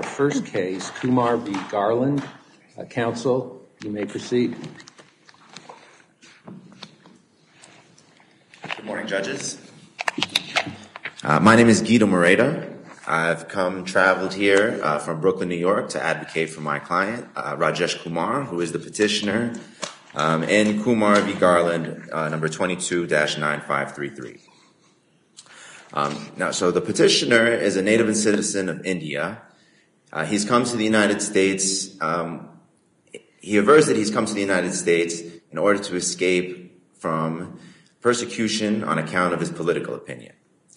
Our first case, Kumar v. Garland. Counsel, you may proceed. Good morning, judges. My name is Guido Moreta. I've traveled here from Brooklyn, New York to advocate for my client, Rajesh Kumar, who is the petitioner in Kumar v. Garland, number 22-9533. So the petitioner is a native and citizen of India. He's come to the United States. He avers that he's come to the United States in order to escape from persecution on account of his political opinion.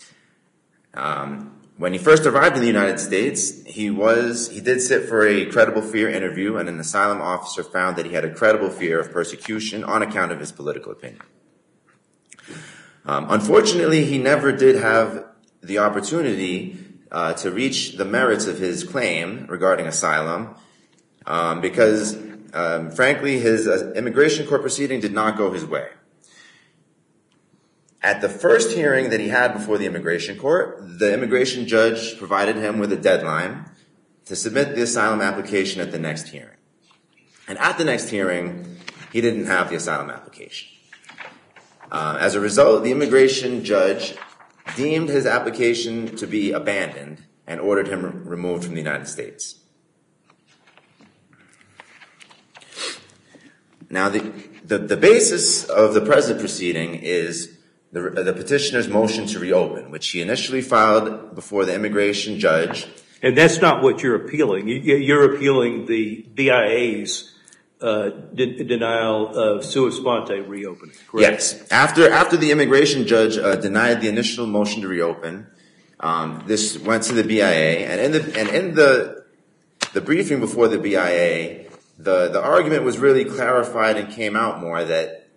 When he first arrived in the United States, he did sit for a credible fear interview, and an asylum officer found that he had a credible fear of persecution on account of his political opinion. Unfortunately, he never did have the opportunity to reach the merits of his claim regarding asylum because, frankly, his immigration court proceeding did not go his way. At the first hearing that he had before the immigration court, the immigration judge provided him with a deadline to submit the asylum application at the next hearing. And at the next hearing, he didn't have the asylum application. As a result, the immigration judge deemed his application to be abandoned and ordered him removed from the United States. Now, the basis of the present proceeding is the petitioner's motion to reopen, which he initially filed before the immigration judge. And that's not what you're appealing. You're appealing the BIA's denial of sua sponte reopening, correct? Yes. After the immigration judge denied the initial motion to reopen, this went to the BIA, and in the briefing before the BIA, the argument was really clarified and came out more that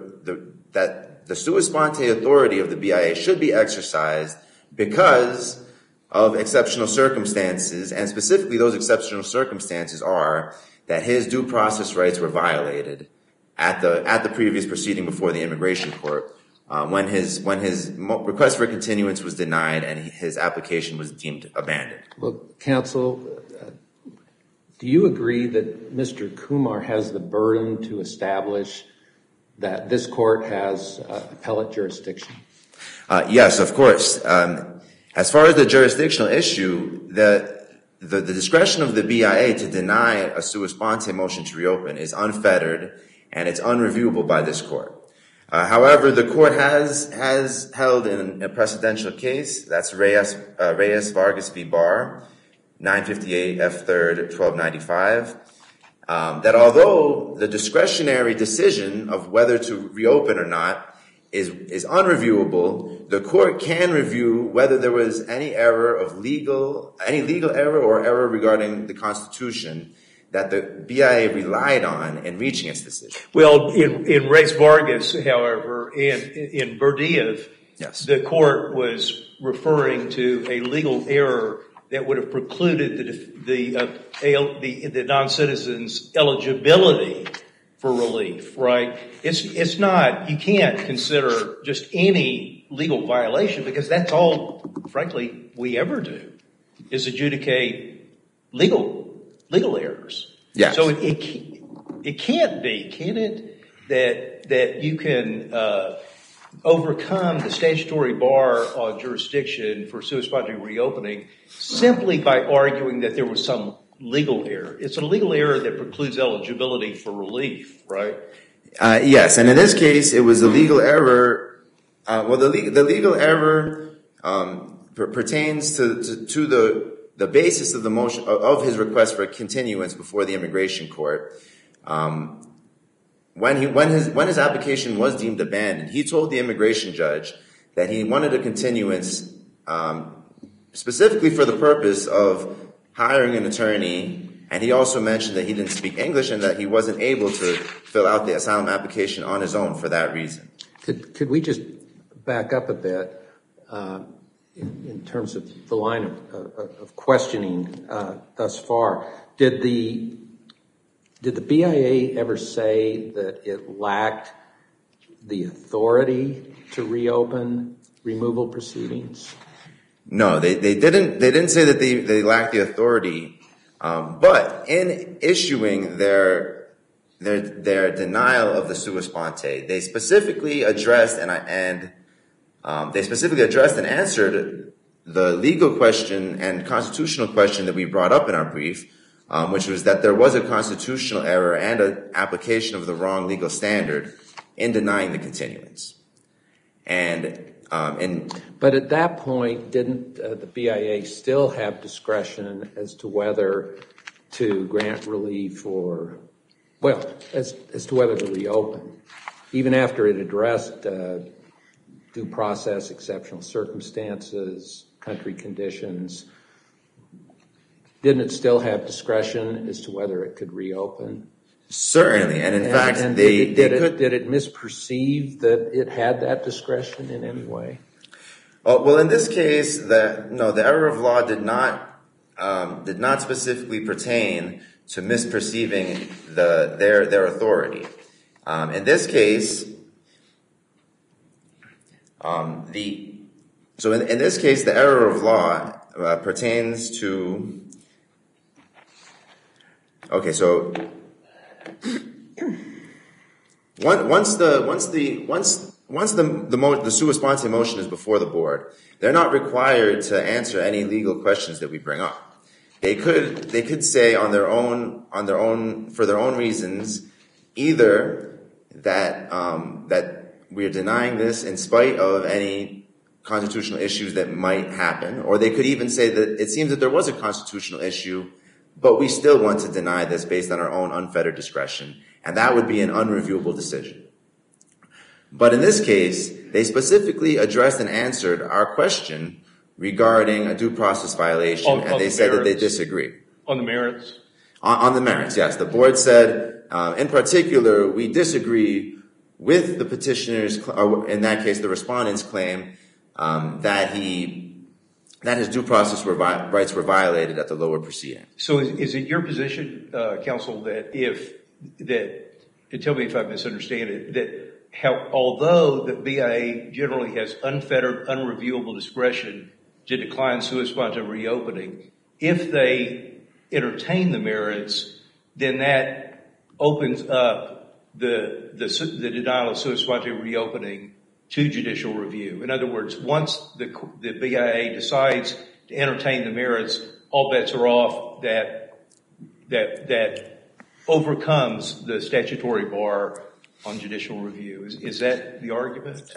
the sua sponte authority of the BIA should be exercised because of exceptional circumstances, and specifically those exceptional circumstances are that his due process rights were violated at the previous proceeding before the immigration court when his request for continuance was denied and his application was deemed abandoned. Well, counsel, do you agree that Mr. Kumar has the burden to establish that this court has appellate jurisdiction? Yes, of course. As far as the jurisdictional issue, the discretion of the BIA to deny a sua sponte motion to reopen is unfettered and it's unreviewable by this court. However, the court has held in a precedential case, that's Reyes Vargas v. Barr, 958 F. 3rd 1295, that although the discretionary decision of whether to reopen or not is unreviewable, the court can review whether there was any legal error or error regarding the Constitution that the BIA relied on in reaching its decision. Well, in Reyes Vargas, however, and in Berdiev, yes, the court was referring to a legal error that would have precluded the non-citizen's eligibility for relief, right? It's not, you can't consider just any legal violation because that's all, frankly, we ever do, is adjudicate legal errors. Yes. So it can't be, can it, that you can overcome the statutory bar on jurisdiction for sua sponte reopening simply by arguing that there was some legal error. It's a legal error that precludes eligibility for relief, right? Yes, and in this case, it was a legal error. The legal error pertains to the basis of the motion of his request for continuance before the immigration court. When his application was deemed abandoned, he told the immigration judge that he wanted a continuance specifically for the purpose of hiring an attorney, and he also mentioned that he didn't speak English and that he wasn't able to fill out the asylum application on his own for that reason. Could we just back up a bit in terms of the line of questioning thus far? Did the BIA ever say that it lacked the authority to reopen removal proceedings? No, they didn't say that they lacked the authority. But in issuing their denial of the sua sponte, they specifically addressed and answered the legal question and constitutional question that we brought up in our brief, which was that there was a constitutional error and an application of the wrong legal standard in denying the continuance. But at that point, didn't the BIA still have discretion as to whether to grant relief or, well, as to whether to reopen, even after it addressed due process, exceptional circumstances, country conditions? Didn't it still have discretion as to whether it could reopen? Certainly, and in fact, did it misperceive that it had that discretion in any way? Well, in this case, the error of law did not specifically pertain to misperceiving their authority. In this case, the error of law pertains to. Okay, so once the sua sponte motion is before the board, they're not required to answer any legal questions that we bring up. They could say on their own for their own reasons, either that we are denying this in spite of any constitutional issues that might happen, or they could even say that it seems that there was a constitutional issue, but we still want to deny this based on our own unfettered discretion, and that would be an unreviewable decision. But in this case, they specifically addressed and answered our question regarding a due process violation, and they said that they disagree. On the merits? On the merits, yes. The board said, in particular, we disagree with the petitioner's, or in that case, the respondent's claim that his due process rights were violated at the lower proceeding. So is it your position, counsel, that and tell me if I misunderstand it, that although the BIA generally has unfettered, unreviewable discretion to decline sua sponte reopening, if they entertain the merits, then that opens up the denial of sua sponte reopening to judicial review. In other words, once the BIA decides to entertain the merits, all bets are off. That overcomes the statutory bar on judicial review. Is that the argument?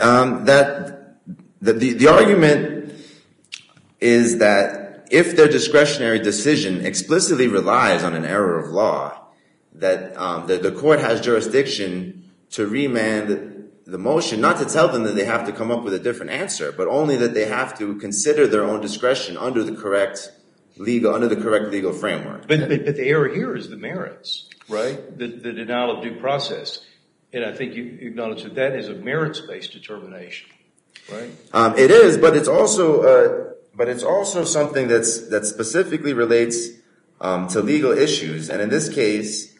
The argument is that if their discretionary decision explicitly relies on an error of law, that the court has jurisdiction to remand the motion, not to tell them that they have to come up with a different answer, but only that they have to consider their own discretion under the correct legal framework. But the error here is the merits, right? The denial of due process. And I think you acknowledge that is a merits-based determination, right? It is, but it's also something that specifically relates to legal issues. And in this case,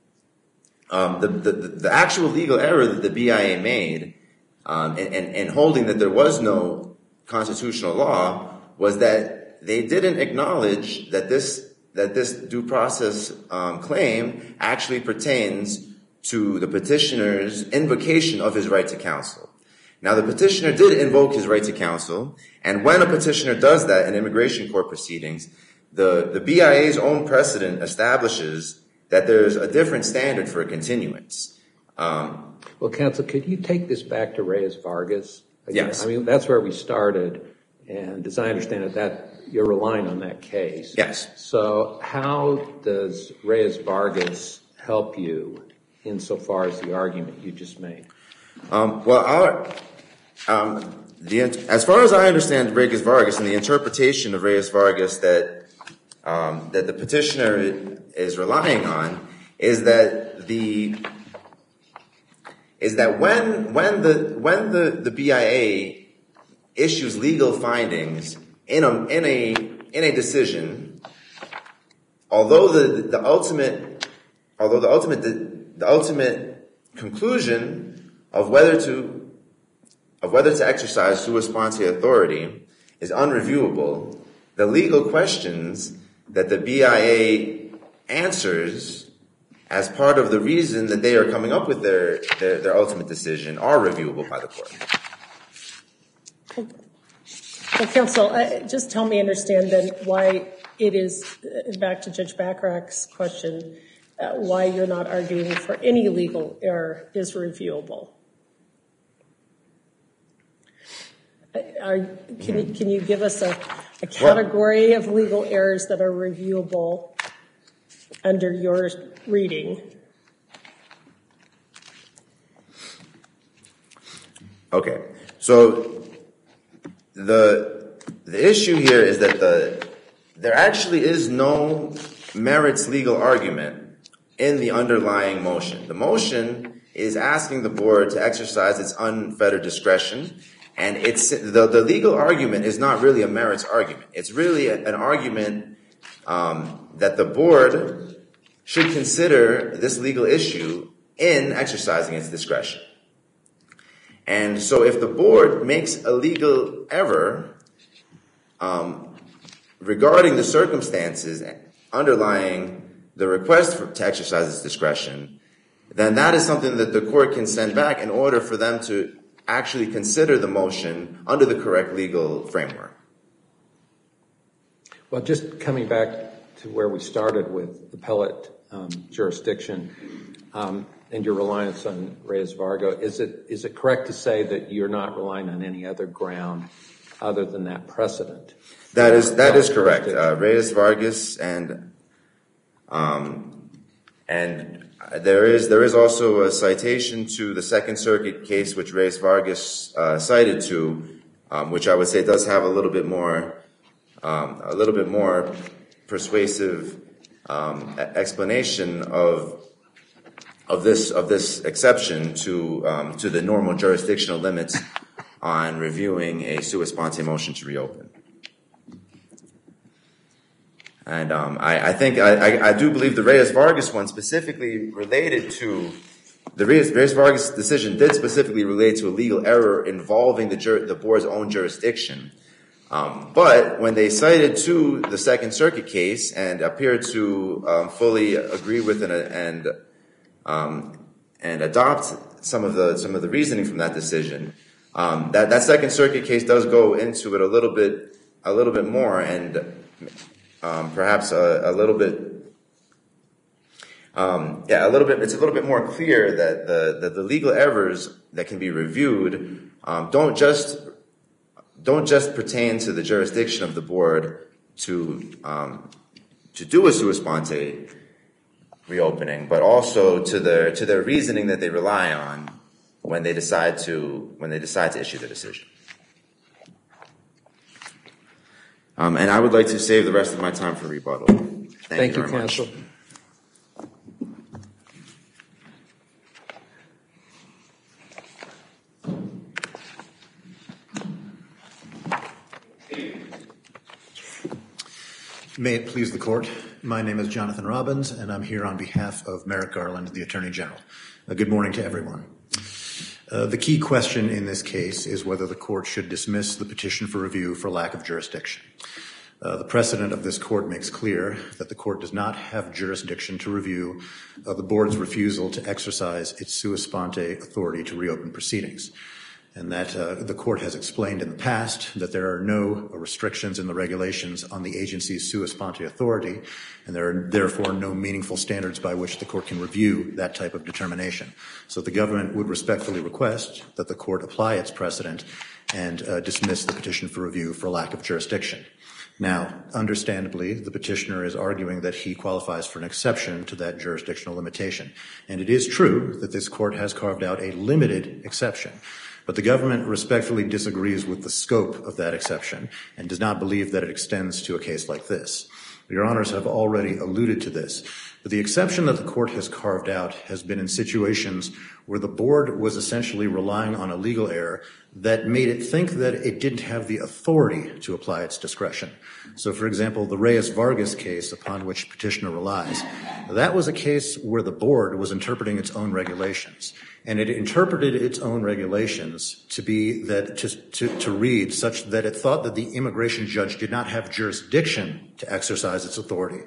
the actual legal error that the BIA made in holding that there was no constitutional law was that they didn't acknowledge that this due process claim actually pertains to the petitioner's invocation of his right to counsel. Now, the petitioner did invoke his right to counsel, and when a petitioner does that in immigration court proceedings, the BIA's own precedent establishes that there's a different standard for a continuance. Well, counsel, could you take this back to Reyes-Vargas? Yes. I mean, that's where we started, and as I understand it, that you're relying on that case. Yes. So how does Reyes-Vargas help you insofar as the argument you just made? As far as I understand Reyes-Vargas and the interpretation of Reyes-Vargas that the petitioner is relying on is that when the BIA issues legal findings in a decision, although the ultimate conclusion of whether to exercise sua sponte authority is unreviewable, the legal questions that the BIA answers as part of the reason that they are coming up with their ultimate decision are reviewable by the court. Well, counsel, just help me understand then why it is, back to Judge Bacharach's question, why you're not arguing for any legal error is reviewable. Can you give us a category of legal errors that are reviewable under your reading? Okay, so the issue here is that there actually is no merits legal argument in the underlying motion. The motion is asking the board to exercise its unfettered discretion, and the legal argument is not really a merits argument. It's really an argument that the board should consider this legal issue in exercising its discretion. And so if the board makes a legal error regarding the circumstances underlying the request to exercise its discretion, then that is something that the court can send back in order for them to actually consider the motion under the correct legal framework. Well, just coming back to where we started with appellate jurisdiction and your reliance on Reyes-Varga, is it correct to say that you're not relying on any other ground other than that precedent? That is correct. Reyes-Vargas and there is also a citation to the Second Circuit case which Reyes-Vargas cited to, which I would say does have a little bit more persuasive explanation of this exception to the normal jurisdictional limits on reviewing a sua sponte motion to reopen. And I do believe the Reyes-Vargas one specifically related to the Reyes-Vargas decision did specifically relate to a legal error involving the board's own jurisdiction. But when they cited to the Second Circuit case and appeared to fully agree with and adopt some of the reasoning from that decision, that Second Circuit case does go into it a little bit more and perhaps a little bit. It's a little bit more clear that the legal errors that can be reviewed don't just pertain to the jurisdiction of the board to do a sua sponte reopening, but also to their reasoning that they rely on when they decide to issue the decision. And I would like to save the rest of my time for rebuttal. Thank you very much. Counsel. May it please the court. My name is Jonathan Robbins, and I'm here on behalf of Merrick Garland, the Attorney General. Good morning to everyone. The key question in this case is whether the court should dismiss the petition for review for lack of jurisdiction. The precedent of this court makes clear that the court does not have jurisdiction to review the board's refusal to exercise its sua sponte authority to reopen proceedings. And that the court has explained in the past that there are no restrictions in the regulations on the agency's sua sponte authority, and there are therefore no meaningful standards by which the court can review that type of determination. So the government would respectfully request that the court apply its precedent and dismiss the petition for review for lack of jurisdiction. Now, understandably, the petitioner is arguing that he qualifies for an exception to that jurisdictional limitation. And it is true that this court has carved out a limited exception. But the government respectfully disagrees with the scope of that exception and does not believe that it extends to a case like this. Your honors have already alluded to this. But the exception that the court has carved out has been in situations where the board was essentially relying on a legal error that made it think that it didn't have the authority to apply its discretion. So, for example, the Reyes-Vargas case upon which petitioner relies, that was a case where the board was interpreting its own regulations. And it interpreted its own regulations to be that to read such that it thought that the immigration judge did not have jurisdiction to exercise its authority.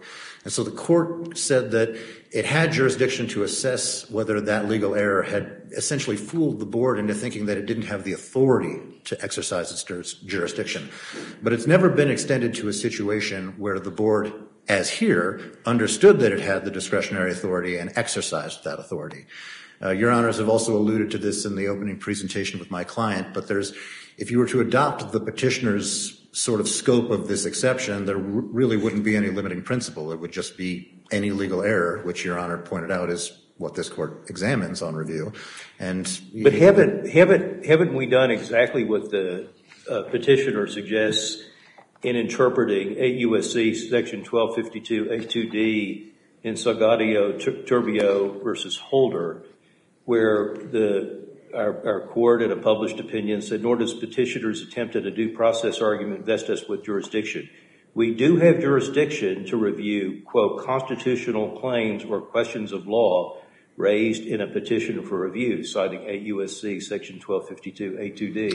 And so the court said that it had jurisdiction to assess whether that legal error had essentially fooled the board into thinking that it didn't have the authority to exercise its jurisdiction. But it's never been extended to a situation where the board, as here, understood that it had the discretionary authority and exercised that authority. Your Honors have also alluded to this in the opening presentation with my client, but if you were to adopt the petitioner's sort of scope of this exception, there really wouldn't be any limiting principle. It would just be any legal error, which Your Honor pointed out is what this court examines on review. But haven't we done exactly what the petitioner suggests in interpreting 8 U.S.C. section 1252 A2D in Salgado Turbio versus Holder, where our court in a published opinion said, nor does petitioner's attempt at a due process argument vest us with jurisdiction. We do have jurisdiction to review, quote, constitutional claims or questions of law raised in a petition for review, citing 8 U.S.C. section 1252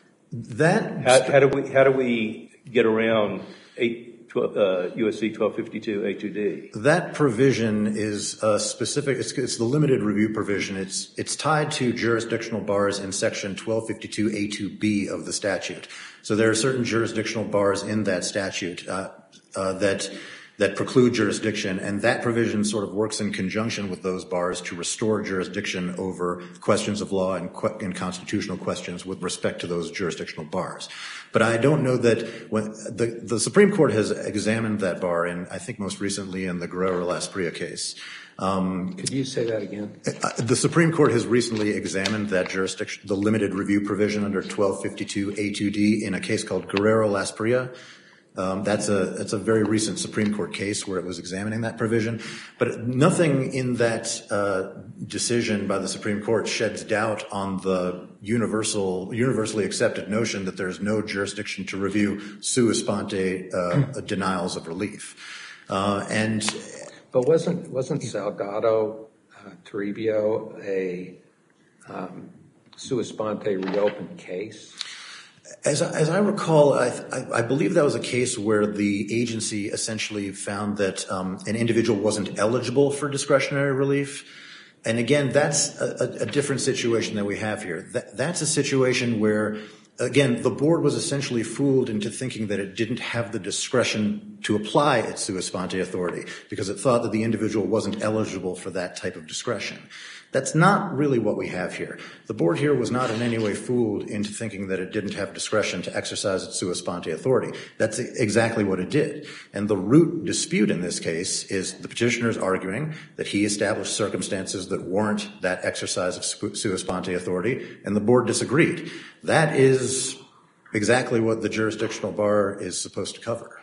A2D. How do we get around U.S.C. 1252 A2D? That provision is specific. It's the limited review provision. It's tied to jurisdictional bars in section 1252 A2B of the statute. So there are certain jurisdictional bars in that statute that preclude jurisdiction, and that provision sort of works in conjunction with those bars to restore jurisdiction over questions of law and constitutional questions with respect to those jurisdictional bars. But I don't know that when the Supreme Court has examined that bar, and I think most recently in the Guerrero-Las Prias case. Could you say that again? The Supreme Court has recently examined that jurisdiction, the limited review provision under 1252 A2D in a case called Guerrero-Las Prias. That's a very recent Supreme Court case where it was examining that provision. But nothing in that decision by the Supreme Court sheds doubt on the universally accepted notion that there's no jurisdiction to review sua sponte denials of relief. But wasn't Salgado Toribio a sua sponte reopened case? As I recall, I believe that was a case where the agency essentially found that an individual wasn't eligible for discretionary relief. And again, that's a different situation that we have here. That's a situation where, again, the board was essentially fooled into thinking that it didn't have the discretion to apply its sua sponte authority because it thought that the individual wasn't eligible for that type of discretion. That's not really what we have here. The board here was not in any way fooled into thinking that it didn't have discretion to exercise its sua sponte authority. That's exactly what it did. And the root dispute in this case is the petitioner's arguing that he established circumstances that warrant that exercise of sua sponte authority, and the board disagreed. That is exactly what the jurisdictional bar is supposed to cover.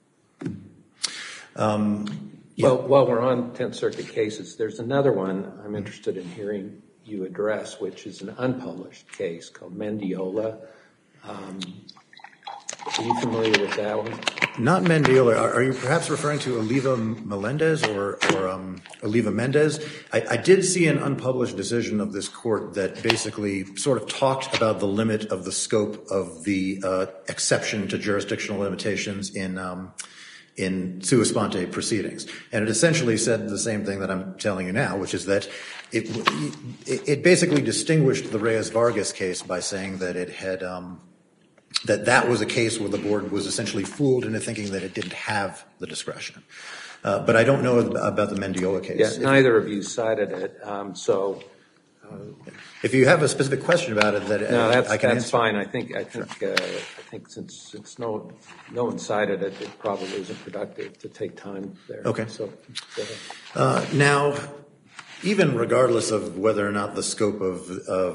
Well, while we're on Tenth Circuit cases, there's another one I'm interested in hearing you address, which is an unpublished case called Mendiola. Are you familiar with that one? Not Mendiola. Are you perhaps referring to Oliva Melendez or Oliva Mendez? I did see an unpublished decision of this court that basically sort of talked about the limit of the scope of the exception to jurisdictional limitations in sua sponte proceedings. And it essentially said the same thing that I'm telling you now, which is that it basically distinguished the Reyes-Vargas case by saying that it had that was a case where the board was essentially fooled into thinking that it didn't have the discretion. But I don't know about the Mendiola case. Yes, neither of you cited it, so... If you have a specific question about it, I can answer. That's fine. I think since no one cited it, it probably isn't productive to take time there. Okay. So, go ahead. Now, even regardless of whether or not the scope of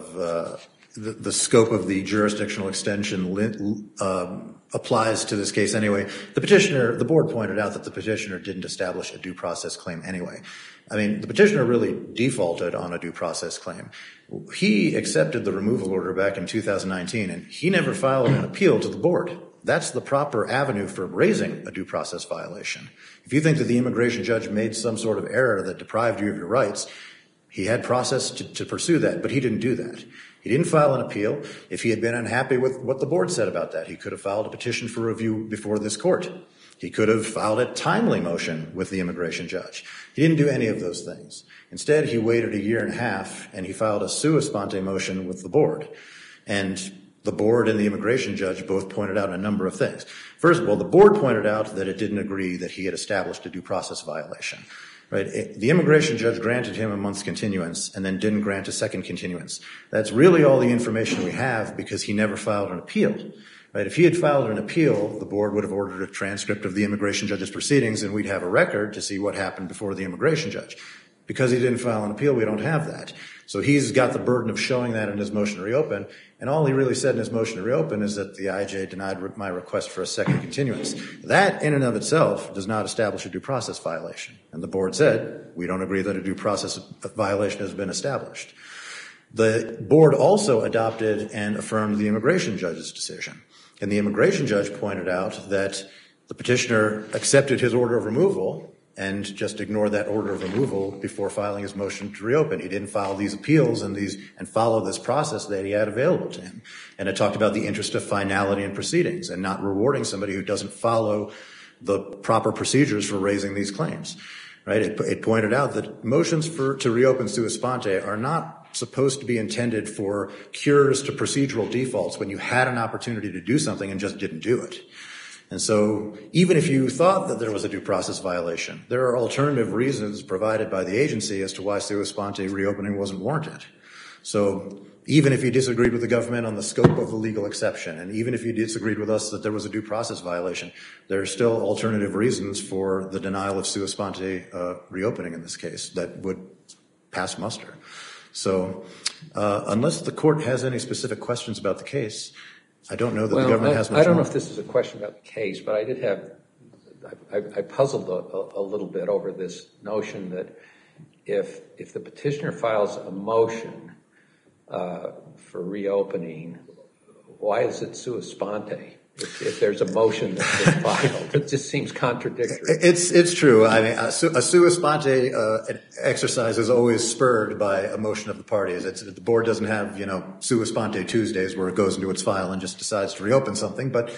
the jurisdictional extension applies to this case anyway, the board pointed out that the petitioner didn't establish a due process claim anyway. I mean, the petitioner really defaulted on a due process claim. He accepted the removal order back in 2019, and he never filed an appeal to the board. That's the proper avenue for raising a due process violation. If you think that the immigration judge made some sort of error that deprived you of your rights, he had process to pursue that, but he didn't do that. He didn't file an appeal. If he had been unhappy with what the board said about that, he could have filed a petition for review before this court. He could have filed a timely motion with the immigration judge. He didn't do any of those things. Instead, he waited a year and a half, and he filed a sua sponte motion with the board. And the board and the immigration judge both pointed out a number of things. First of all, the board pointed out that it didn't agree that he had established a due process violation. Right? The immigration judge granted him a month's continuance and then didn't grant a second continuance. That's really all the information we have because he never filed an appeal. Right? If he had filed an appeal, the board would have ordered a transcript of the immigration judge's proceedings and we'd have a record to see what happened before the immigration judge. Because he didn't file an appeal, we don't have that. So he's got the burden of showing that in his motion to reopen, and all he really said in his motion to reopen is that the IJ denied my request for a second continuance. That, in and of itself, does not establish a due process violation. And the board said, we don't agree that a due process violation has been established. The board also adopted and affirmed the immigration judge's decision. And the immigration judge pointed out that the petitioner accepted his order of removal and just ignored that order of removal before filing his motion to reopen. He didn't file these appeals and follow this process that he had available to him. And it talked about the interest of finality in proceedings and not rewarding somebody who doesn't follow the proper procedures for raising these claims. Right? It pointed out that motions to reopen sua sponte are not supposed to be intended for cures to procedural defaults when you had an opportunity to do something and just didn't do it. And so even if you thought that there was a due process violation, there are alternative reasons provided by the agency as to why sua sponte reopening wasn't warranted. So even if you disagreed with the government on the scope of the legal exception, and even if you disagreed with us that there was a due process violation, there are still alternative reasons for the denial of sua sponte reopening in this case that would pass muster. So unless the court has any specific questions about the case, I don't know that the government has much more. I don't know if this is a question about the case, but I did have, I puzzled a little bit over this notion that if the petitioner files a motion for reopening, why is it sua sponte? If there's a motion that's been filed, it just seems contradictory. It's true. I mean, a sua sponte exercise is always spurred by a motion of the parties. The board doesn't have, sua sponte Tuesdays where it goes into its file and just decides to reopen something, but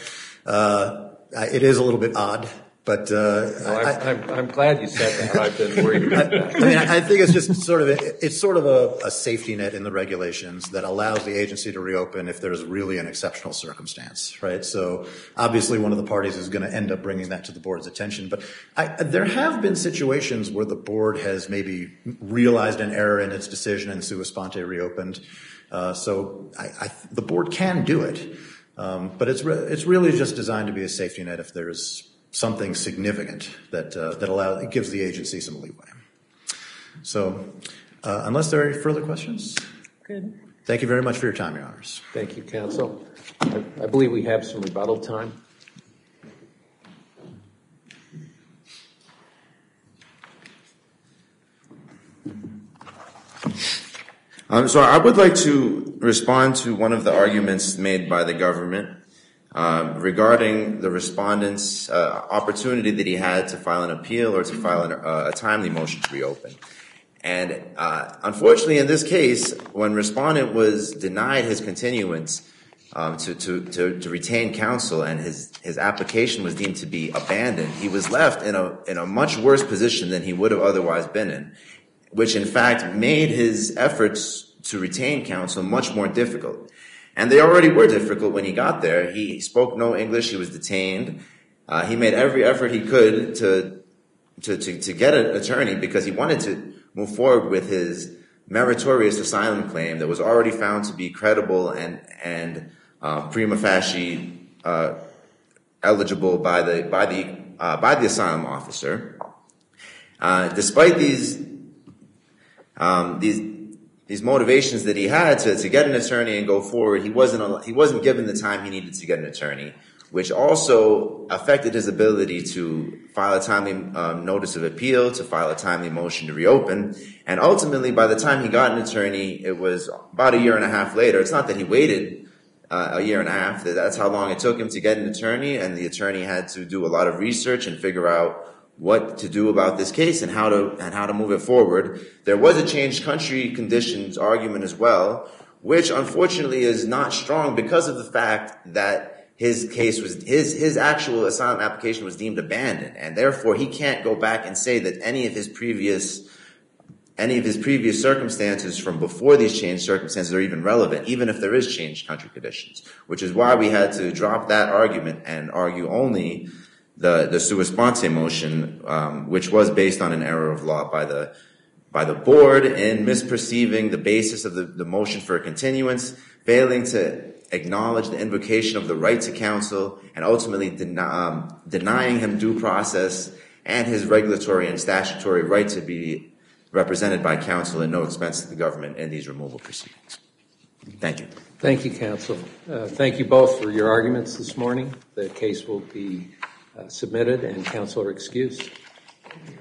it is a little bit odd. But I'm glad you said that. I've been worried about that. I mean, I think it's just sort of a safety net in the regulations that allows the agency to reopen if there's really an exceptional circumstance, right? So obviously one of the parties is going to end up bringing that to the board's attention. But there have been situations where the board has maybe realized an error in its decision and sua sponte reopened. So the board can do it, but it's really just designed to be a safety net if there's something significant that gives the agency some leeway. So unless there are any further questions? Good. Thank you very much for your time, Your Honors. Thank you, counsel. I believe we have some rebuttal time. So I would like to respond to one of the arguments made by the government regarding the respondent's opportunity that he had to file an appeal or to file a timely motion to reopen. And unfortunately, in this case, when respondent was denied his continuance to retain counsel and his application was deemed to be abandoned, he was left in a much worse position than he would have otherwise been in, which in fact made his efforts to retain counsel much more difficult. And they already were difficult when he got there. He spoke no English. He was detained. He made every effort he could to get an attorney because he wanted to move forward with his meritorious asylum claim that was already found to be credible and prima facie eligible by the asylum officer. Despite these motivations that he had to get an attorney and go forward, he wasn't given the time he needed to get an attorney, which also affected his ability to file a timely notice of appeal, to file a timely motion to reopen. And ultimately, by the time he got an attorney, it was about a year and a half later. It's not that he waited a year and a half. That's how long it took him to get an attorney, and the attorney had to do a lot of research and figure out what to do about this case and how to move it forward. There was a changed country conditions argument as well, which unfortunately is not strong because of the fact that his case was, his actual asylum application was deemed abandoned, and therefore he can't go back and say that any of his previous circumstances from before these changed circumstances are even relevant, even if there is changed country conditions, which is why we had to drop that argument and argue only the sua sponte motion, which was based on an error of law by the board in misperceiving the basis of the motion for a continuance, failing to acknowledge the invocation of the right to counsel, and ultimately denying him due process and his regulatory and statutory right to be represented by counsel at no expense to the government in these removal proceedings. Thank you. Thank you, counsel. Thank you both for your arguments this morning. The case will be submitted and counsel are excused.